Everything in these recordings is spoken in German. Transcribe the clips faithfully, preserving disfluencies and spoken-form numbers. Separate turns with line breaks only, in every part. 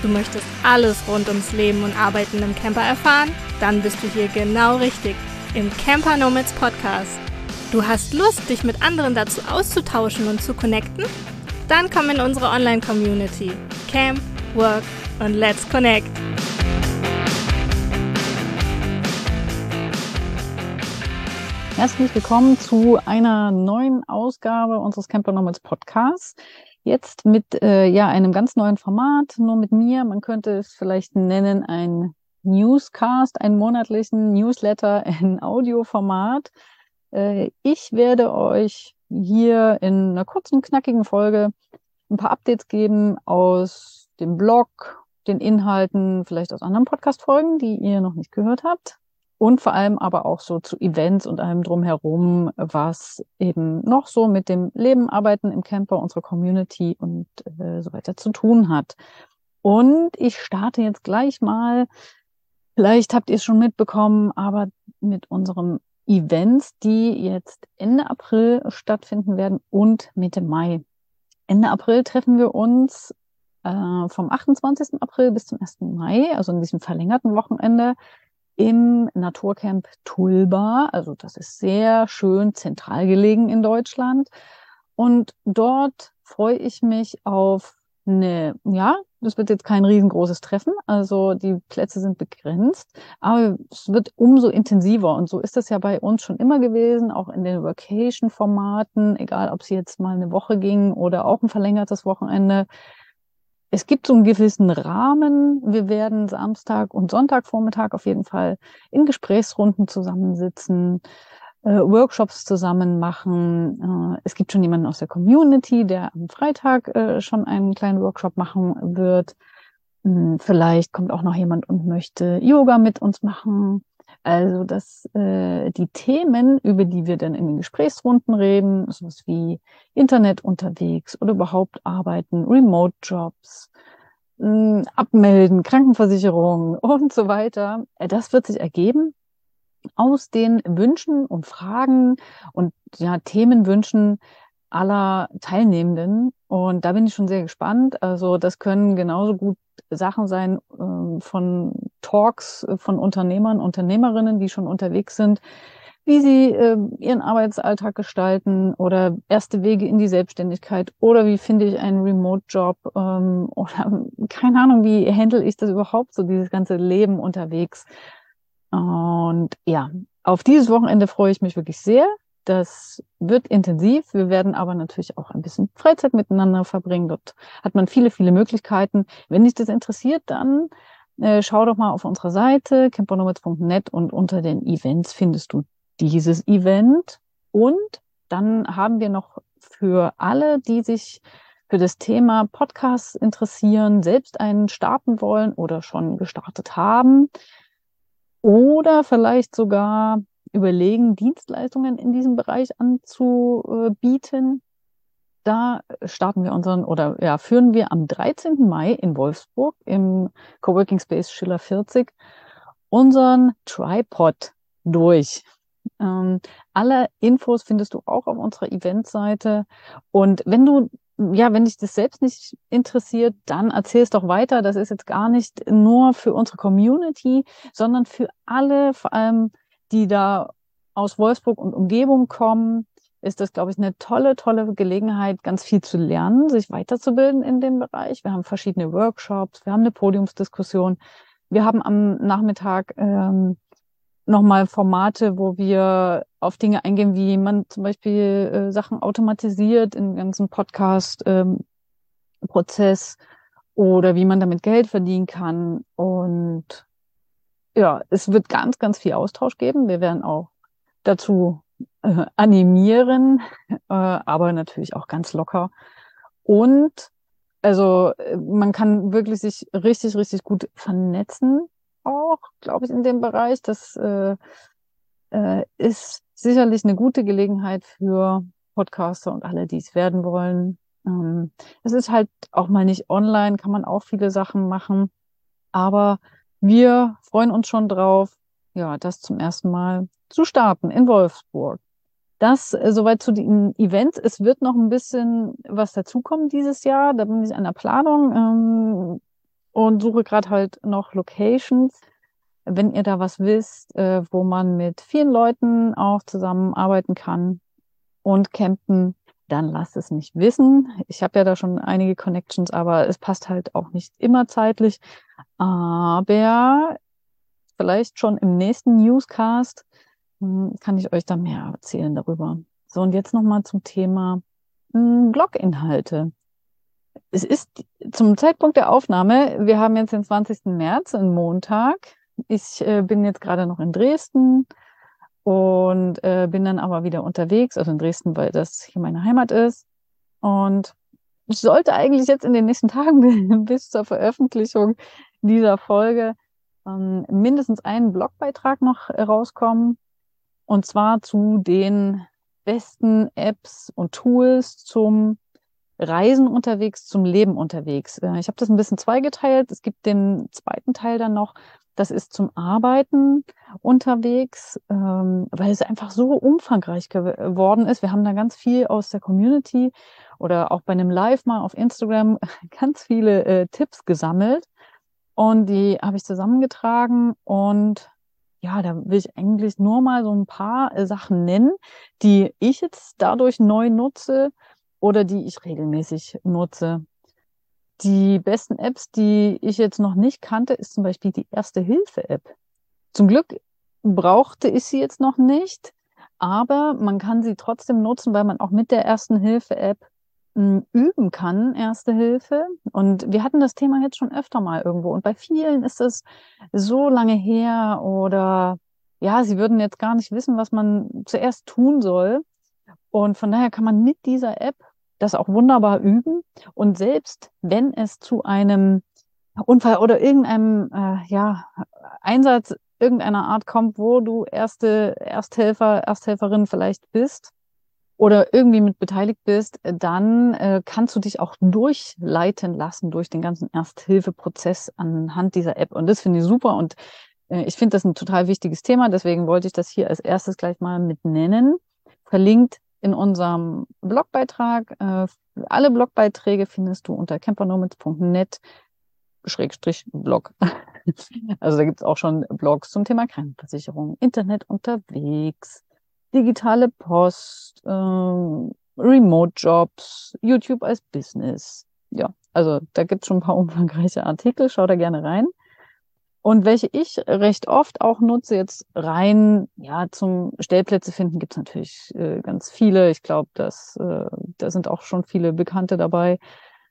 möchtest alles rund ums Leben und Arbeiten im Camper erfahren? Dann bist du hier genau richtig, im Camper Nomads Podcast. Du hast Lust, dich mit anderen dazu auszutauschen und zu connecten? Dann komm in unsere Online-Community. Camp, Work und Let's Connect.
Herzlich willkommen zu einer neuen Ausgabe unseres Camper Nomads Podcasts. Jetzt mit äh, ja einem ganz neuen Format, nur mit mir. Man könnte es vielleicht nennen ein Newscast, einen monatlichen Newsletter in Audioformat. Äh, ich werde euch hier in einer kurzen, knackigen Folge ein paar Updates geben aus dem Blog, den Inhalten, vielleicht aus anderen Podcast-Folgen, die ihr noch nicht gehört habt. Und vor allem aber auch so zu Events und allem drumherum, was eben noch so mit dem Leben, Arbeiten im Camper, unserer Community und äh, so weiter zu tun hat. Und ich starte jetzt gleich mal, vielleicht habt ihr es schon mitbekommen, aber mit unseren Events, die jetzt Ende April stattfinden werden und Mitte Mai. Ende April treffen wir uns äh, vom achtundzwanzigsten April bis zum ersten Mai, also in diesem verlängerten Wochenende, im Naturcamp Tulba. Also das ist sehr schön zentral gelegen in Deutschland. Und dort freue ich mich auf eine, ja, das wird jetzt kein riesengroßes Treffen, also die Plätze sind begrenzt, aber es wird umso intensiver. Und so ist das ja bei uns schon immer gewesen, auch in den Vacation-Formaten, egal ob es jetzt mal eine Woche ging oder auch ein verlängertes Wochenende. Es gibt so einen gewissen Rahmen. Wir werden Samstag und Sonntagvormittag auf jeden Fall in Gesprächsrunden zusammensitzen, äh, Workshops zusammen machen. Äh, es gibt schon jemanden aus der Community, der am Freitag äh, schon einen kleinen Workshop machen wird. Hm, vielleicht kommt auch noch jemand und möchte Yoga mit uns machen. Also, dass äh, die Themen, über die wir dann in den Gesprächsrunden reden, sowas wie Internet unterwegs oder überhaupt arbeiten, Remote-Jobs, mh, abmelden, Krankenversicherung und so weiter, äh, das wird sich ergeben aus den Wünschen und Fragen und ja, Themenwünschen aller Teilnehmenden. Und da bin ich schon sehr gespannt. Also das können genauso gut Sachen sein äh, von Talks von Unternehmern, Unternehmerinnen, die schon unterwegs sind, wie sie äh, ihren Arbeitsalltag gestalten oder erste Wege in die Selbstständigkeit oder wie finde ich einen Remote-Job ähm, oder keine Ahnung, wie handle ich das überhaupt, so dieses ganze Leben unterwegs. Und ja, auf dieses Wochenende freue ich mich wirklich sehr. Das wird intensiv. Wir werden aber natürlich auch ein bisschen Freizeit miteinander verbringen. Dort hat man viele, viele Möglichkeiten. Wenn dich das interessiert, dann äh, schau doch mal auf unserer Seite camper nomads punkt net und unter den Events findest du dieses Event. Und dann haben wir noch für alle, die sich für das Thema Podcasts interessieren, selbst einen starten wollen oder schon gestartet haben oder vielleicht sogar überlegen, Dienstleistungen in diesem Bereich anzubieten. Da starten wir unseren oder ja, führen wir am dreizehnten Mai in Wolfsburg im Coworking Space Schiller vierzig unseren Tripod durch. Ähm, alle Infos findest du auch auf unserer Eventseite. Und wenn du Ja, wenn dich das selbst nicht interessiert, dann erzähl es doch weiter. Das ist jetzt gar nicht nur für unsere Community, sondern für alle, vor allem die da aus Wolfsburg und Umgebung kommen, ist das, glaube ich, eine tolle, tolle Gelegenheit, ganz viel zu lernen, sich weiterzubilden in dem Bereich. Wir haben verschiedene Workshops, wir haben eine Podiumsdiskussion, wir haben am Nachmittag ähm, nochmal Formate, wo wir auf Dinge eingehen, wie man zum Beispiel äh, Sachen automatisiert im ganzen Podcast-Prozess ähm, oder wie man damit Geld verdienen kann. Und ja, es wird ganz, ganz viel Austausch geben. Wir werden auch dazu äh, animieren, äh, aber natürlich auch ganz locker. Und also äh, man kann wirklich sich richtig, richtig gut vernetzen, auch, glaube ich, in dem Bereich. Das äh, äh, ist sicherlich eine gute Gelegenheit für Podcaster und alle, die es werden wollen. Ähm, es ist halt auch mal nicht online, kann man auch viele Sachen machen. Aber wir freuen uns schon drauf, ja, das zum ersten Mal zu starten in Wolfsburg. Das äh, soweit zu den Events. Es wird noch ein bisschen was dazukommen dieses Jahr. Da bin ich an der Planung. Ähm, und suche gerade halt noch Locations. Wenn ihr da was wisst, äh, wo man mit vielen Leuten auch zusammenarbeiten kann und campen, dann lasst es mich wissen. Ich habe ja da schon einige Connections, aber es passt halt auch nicht immer zeitlich. Aber vielleicht schon im nächsten Newscast hm, kann ich euch da mehr erzählen darüber. So, und jetzt nochmal zum Thema hm, Bloginhalte. Es ist zum Zeitpunkt der Aufnahme, wir haben jetzt den zwanzigsten März, einen Montag. Ich äh, bin jetzt gerade noch in Dresden und äh, bin dann aber wieder unterwegs, also in Dresden, weil das hier meine Heimat ist. Und ich sollte eigentlich jetzt in den nächsten Tagen bis zur Veröffentlichung dieser Folge ähm, mindestens einen Blogbeitrag noch rauskommen. Und zwar zu den besten Apps und Tools zum Reisen unterwegs, zum Leben unterwegs. Äh, Ich habe das ein bisschen zweigeteilt. Es gibt den zweiten Teil dann noch, das ist zum Arbeiten unterwegs, ähm, weil es einfach so umfangreich geworden ist. Wir haben da ganz viel aus der Community oder auch bei einem Live mal auf Instagram ganz viele äh, Tipps gesammelt und die habe ich zusammengetragen und ja, da will ich eigentlich nur mal so ein paar äh, Sachen nennen, die ich jetzt dadurch neu nutze oder die ich regelmäßig nutze. Die besten Apps, die ich jetzt noch nicht kannte, ist zum Beispiel die Erste-Hilfe-App. Zum Glück brauchte ich sie jetzt noch nicht, aber man kann sie trotzdem nutzen, weil man auch mit der Ersten-Hilfe-App m, üben kann, Erste Hilfe. Und wir hatten das Thema jetzt schon öfter mal irgendwo. Und bei vielen ist es so lange her oder ja, sie würden jetzt gar nicht wissen, was man zuerst tun soll. Und von daher kann man mit dieser App das auch wunderbar üben. Und selbst wenn es zu einem Unfall oder irgendeinem äh, ja, Einsatz irgendeiner Art kommt, wo du erste Ersthelfer, Ersthelferin vielleicht bist oder irgendwie mit beteiligt bist, dann äh, kannst du dich auch durchleiten lassen durch den ganzen Ersthilfeprozess anhand dieser App. Und das finde ich super und äh, ich finde das ein total wichtiges Thema. Deswegen wollte ich das hier als erstes gleich mal mit nennen. Verlinkt in unserem Blogbeitrag. Äh, alle Blogbeiträge findest du unter campernomads punkt net Schrägstrich Blog. Also da gibt es auch schon Blogs zum Thema Krankenversicherung, Internet unterwegs, digitale Post, ähm, Remote-Jobs, YouTube als Business. Ja, also da gibt es schon ein paar umfangreiche Artikel, schau da gerne rein. Und welche ich recht oft auch nutze, jetzt rein, ja, zum Stellplätze finden, gibt es natürlich äh, ganz viele. Ich glaube, dass äh, da sind auch schon viele Bekannte dabei.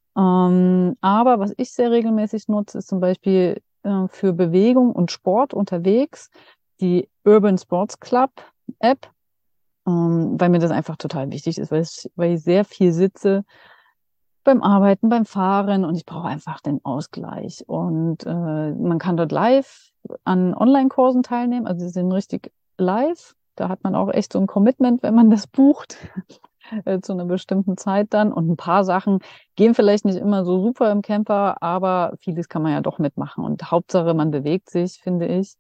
Ähm, aber was ich sehr regelmäßig nutze, ist zum Beispiel äh, für Bewegung und Sport unterwegs die Urban Sports Club App, ähm, weil mir das einfach total wichtig ist, weil ich, weil ich sehr viel sitze beim Arbeiten, beim Fahren und ich brauche einfach den Ausgleich. Und äh, man kann dort live an Online-Kursen teilnehmen, also sie sind richtig live. Da hat man auch echt so ein Commitment, wenn man das bucht. Zu einer bestimmten Zeit dann. Und ein paar Sachen gehen vielleicht nicht immer so super im Camper, aber vieles kann man ja doch mitmachen. Und Hauptsache, man bewegt sich, finde ich.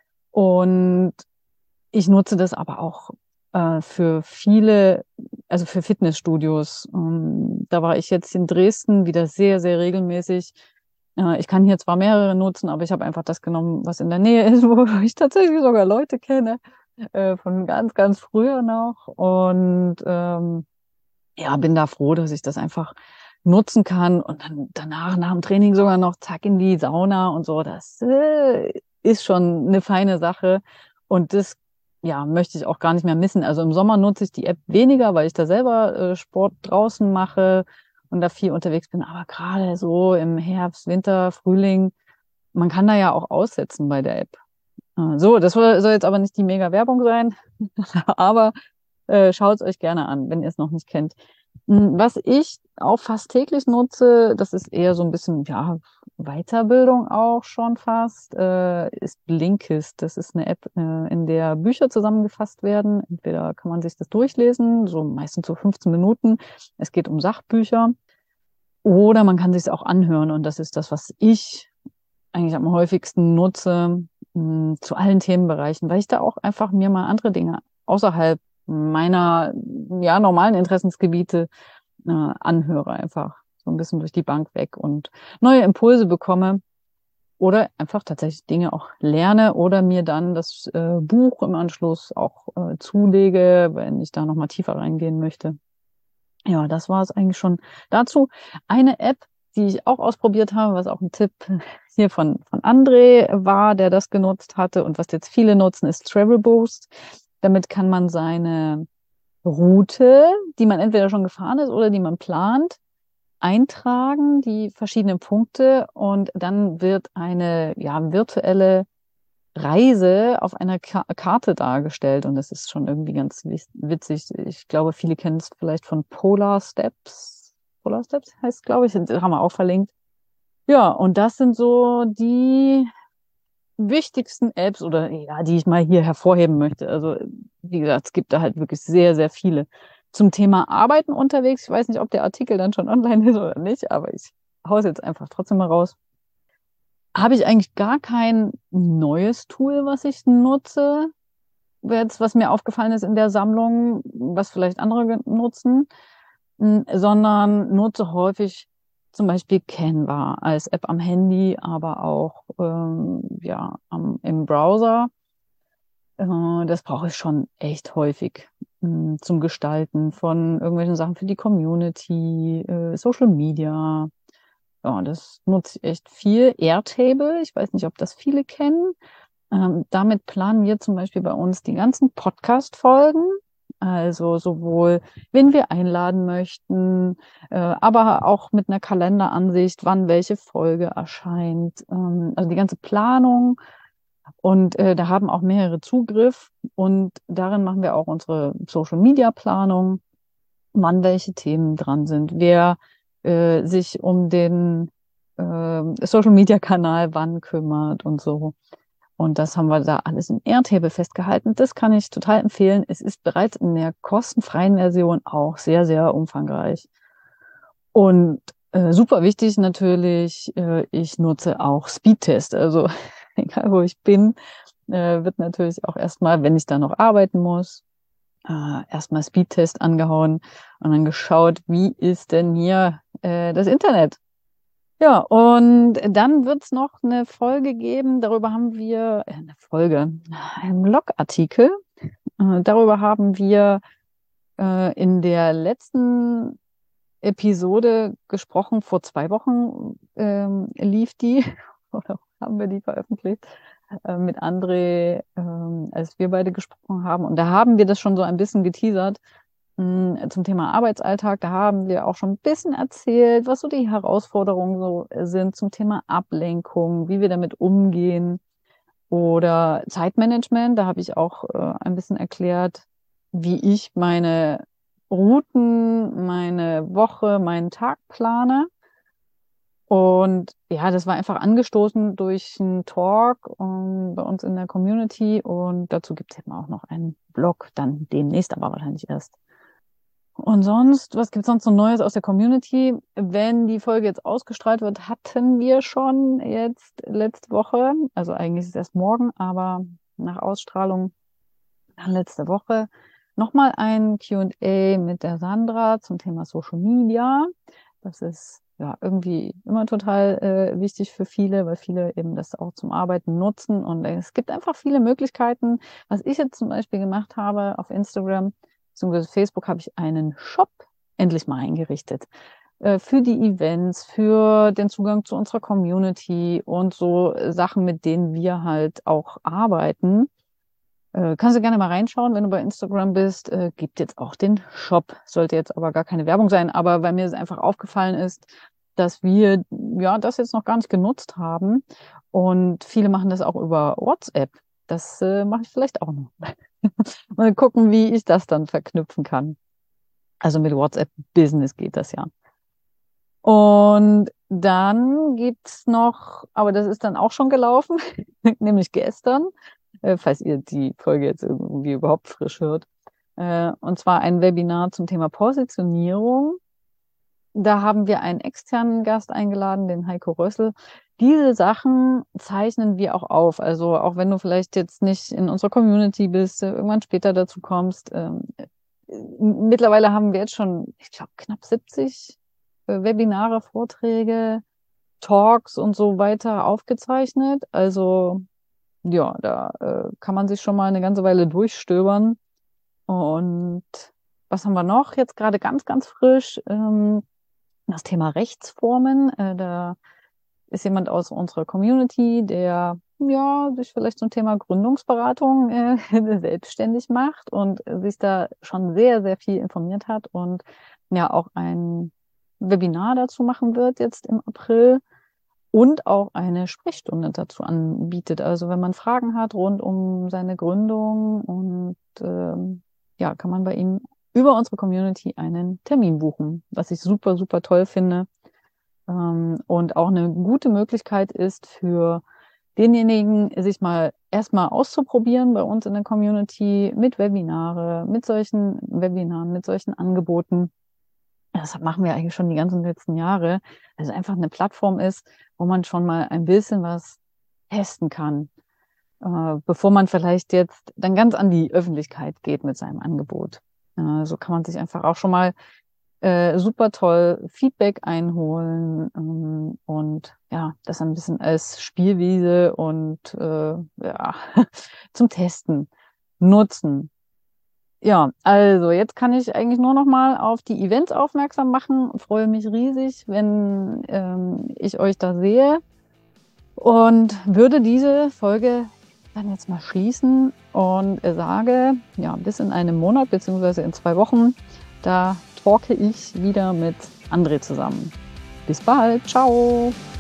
Und ich nutze das aber auch äh, für viele, also für Fitnessstudios. Ähm, da war ich jetzt in Dresden wieder sehr, sehr regelmäßig. Äh, ich kann hier zwar mehrere nutzen, aber ich habe einfach das genommen, was in der Nähe ist, wo ich tatsächlich sogar Leute kenne äh, von ganz, ganz früher noch. Und ähm, ja, bin da froh, dass ich das einfach nutzen kann und dann danach, nach dem Training sogar noch zack in die Sauna und so. Das äh, ist schon eine feine Sache. Und das, ja, möchte ich auch gar nicht mehr missen. Also im Sommer nutze ich die App weniger, weil ich da selber äh, Sport draußen mache und da viel unterwegs bin. Aber gerade so im Herbst, Winter, Frühling, man kann da ja auch aussetzen bei der App. So, das soll jetzt aber nicht die Mega-Werbung sein, aber äh, schaut es euch gerne an, wenn ihr es noch nicht kennt. Was ich auch fast täglich nutze, das ist eher so ein bisschen, ja, Weiterbildung auch schon fast, äh, ist Blinkist. Das ist eine App, äh, in der Bücher zusammengefasst werden. Entweder kann man sich das durchlesen, so meistens so fünfzehn Minuten. Es geht um Sachbücher. Oder man kann sich es auch anhören. Und das ist das, was ich eigentlich am häufigsten nutze, mh, zu allen Themenbereichen, weil ich da auch einfach mir mal andere Dinge außerhalb meiner ja normalen Interessensgebiete äh, anhöre, einfach so ein bisschen durch die Bank weg und neue Impulse bekomme. oder einfach tatsächlich Dinge auch lerne oder mir dann das äh, Buch im Anschluss auch äh, zulege, wenn ich da nochmal tiefer reingehen möchte. Ja, das war es eigentlich schon dazu. Eine App, die ich auch ausprobiert habe, was auch ein Tipp hier von, von André war, der das genutzt hatte und was jetzt viele nutzen, ist Travel Boost. Damit kann man seine Route, die man entweder schon gefahren ist oder die man plant, eintragen, die verschiedenen Punkte, und dann wird eine ja, virtuelle Reise auf einer Ka Karte dargestellt, und das ist schon irgendwie ganz witzig. Ich glaube, viele kennen es vielleicht von Polar Steps. Polar Steps heißt, glaube ich, das haben wir auch verlinkt. Ja, und das sind so die wichtigsten Apps oder ja, die ich mal hier hervorheben möchte. Also, wie gesagt, es gibt da halt wirklich sehr, sehr viele. Zum Thema Arbeiten unterwegs, ich weiß nicht, ob der Artikel dann schon online ist oder nicht, aber ich hau's jetzt einfach trotzdem mal raus. Habe ich eigentlich gar kein neues Tool, was ich nutze, jetzt, was mir aufgefallen ist in der Sammlung, was vielleicht andere nutzen, sondern nutze häufig zum Beispiel Canva als App am Handy, aber auch ähm, ja, am, im Browser. Äh, das brauche ich schon echt häufig mh, zum Gestalten von irgendwelchen Sachen für die Community, äh, Social Media. Ja, das nutze ich echt viel. Airtable, ich weiß nicht, ob das viele kennen. Ähm, damit planen wir zum Beispiel bei uns die ganzen Podcast-Folgen. Also sowohl, wen wir einladen möchten, äh, aber auch mit einer Kalenderansicht, wann welche Folge erscheint. Ähm, also die ganze Planung. Und äh, da haben auch mehrere Zugriff. Und darin machen wir auch unsere Social-Media-Planung, wann welche Themen dran sind, wer äh, sich um den äh, Social-Media-Kanal wann kümmert und so. Und das haben wir da alles in Airtable festgehalten. Das kann ich total empfehlen. Es ist bereits in der kostenfreien Version auch sehr, sehr umfangreich. Und äh, super wichtig natürlich, äh, ich nutze auch Speedtest. Also egal wo ich bin, äh, wird natürlich auch erstmal, wenn ich da noch arbeiten muss, äh, erstmal Speedtest angehauen und dann geschaut, wie ist denn hier äh, das Internet? Ja, und dann wird's noch eine Folge geben, darüber haben wir, äh, eine Folge, einen Blogartikel, äh, darüber haben wir äh, in der letzten Episode gesprochen, vor zwei Wochen ähm, lief die, oder haben wir die veröffentlicht, äh, mit André, ähm, als wir beide gesprochen haben. Und da haben wir das schon so ein bisschen geteasert, zum Thema Arbeitsalltag. Da haben wir auch schon ein bisschen erzählt, was so die Herausforderungen so sind zum Thema Ablenkung, wie wir damit umgehen, oder Zeitmanagement. Da habe ich auch äh, ein bisschen erklärt, wie ich meine Routen, meine Woche, meinen Tag plane. Und ja, das war einfach angestoßen durch einen Talk um, bei uns in der Community. Und dazu gibt es eben auch noch einen Blog, dann demnächst, aber wahrscheinlich erst. Und sonst, was gibt's sonst so Neues aus der Community? Wenn die Folge jetzt ausgestrahlt wird, hatten wir schon jetzt letzte Woche, also eigentlich ist es erst morgen, aber nach Ausstrahlung dann letzte Woche, nochmal ein Q und A mit der Sandra zum Thema Social Media. Das ist ja irgendwie immer total äh, wichtig für viele, weil viele eben das auch zum Arbeiten nutzen. Und es gibt einfach viele Möglichkeiten. Was ich jetzt zum Beispiel gemacht habe auf Instagram, beziehungsweise Facebook, habe ich einen Shop endlich mal eingerichtet. Äh, für die Events, für den Zugang zu unserer Community und so Sachen, mit denen wir halt auch arbeiten. Äh, kannst du gerne mal reinschauen, wenn du bei Instagram bist. Äh, gibt jetzt auch den Shop. Sollte jetzt aber gar keine Werbung sein, aber weil mir es einfach aufgefallen ist, dass wir ja das jetzt noch gar nicht genutzt haben. Und viele machen das auch über WhatsApp. Das äh, mache ich vielleicht auch noch. Mal gucken, wie ich das dann verknüpfen kann. Also mit WhatsApp Business geht das ja. Und dann gibt's noch, aber das ist dann auch schon gelaufen, nämlich gestern, äh, falls ihr die Folge jetzt irgendwie überhaupt frisch hört. Äh, und zwar ein Webinar zum Thema Positionierung. Da haben wir einen externen Gast eingeladen, den Heiko Rössel. Diese Sachen zeichnen wir auch auf. Also auch wenn du vielleicht jetzt nicht in unserer Community bist, irgendwann später dazu kommst. Ähm, mittlerweile haben wir jetzt schon, ich glaube, knapp siebzig äh, Webinare, Vorträge Talks und so weiter aufgezeichnet. Also ja, da äh, kann man sich schon mal eine ganze Weile durchstöbern. Und was haben wir noch? Jetzt gerade ganz, ganz frisch ähm, das Thema Rechtsformen. Äh, da ist jemand aus unserer Community, der ja sich vielleicht zum Thema Gründungsberatung äh, selbstständig macht und sich da schon sehr, sehr viel informiert hat und ja auch ein Webinar dazu machen wird jetzt im April und auch eine Sprechstunde dazu anbietet. Also wenn man Fragen hat rund um seine Gründung und ähm, ja, kann man bei ihm über unsere Community einen Termin buchen, was ich super, super toll finde. Ähm, und auch eine gute Möglichkeit ist für denjenigen, sich mal erstmal auszuprobieren bei uns in der Community mit Webinare, mit solchen Webinaren, mit solchen Angeboten. Das machen wir eigentlich schon die ganzen letzten Jahre. Also einfach eine Plattform ist, wo man schon mal ein bisschen was testen kann, äh, bevor man vielleicht jetzt dann ganz an die Öffentlichkeit geht mit seinem Angebot. Äh, so kann man sich einfach auch schon mal äh, super toll Feedback einholen ähm, und ja, das ein bisschen als Spielwiese und äh, ja, zum Testen nutzen. Ja, also jetzt kann ich eigentlich nur noch mal auf die Events aufmerksam machen. Freue mich riesig, wenn ähm, ich euch da sehe und würde diese Folge dann jetzt mal schließen und sage, ja, bis in einem Monat beziehungsweise in zwei Wochen, da talke ich wieder mit André zusammen. Bis bald, ciao!